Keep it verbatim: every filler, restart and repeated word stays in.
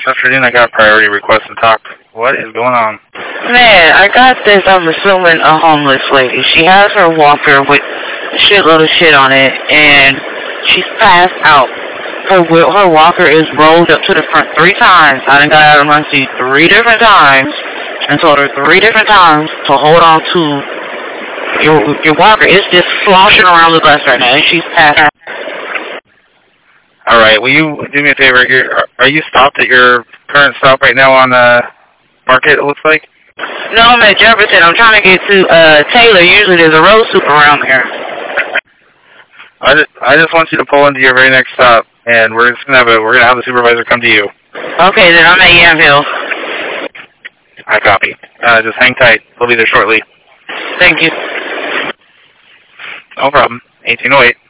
Afternoon, I got a priority request to talk. What is going on? Man, I got this, I'm assuming, a homeless lady. She has her walker with a shitload of shit on it, and she's passed out. Her her walker is rolled up to the front three times. I done got out of my seat three different times, and told her three different times to hold on to your your walker. It's just sloshing around the bus right now, and she's passed out. All right, will you do me a favor? You're, are you stopped at your current stop right now on the market, it looks like? No, I'm at Jefferson. I'm trying to get to uh, Taylor. Usually there's a road soup around there. I just, I just want you to pull into your very next stop, and we're just gonna have a we're gonna have the supervisor come to you. Okay, then I'm at Yamhill. I copy. Uh, just hang tight. We'll be there shortly. Thank you. No problem. eighteen oh eight.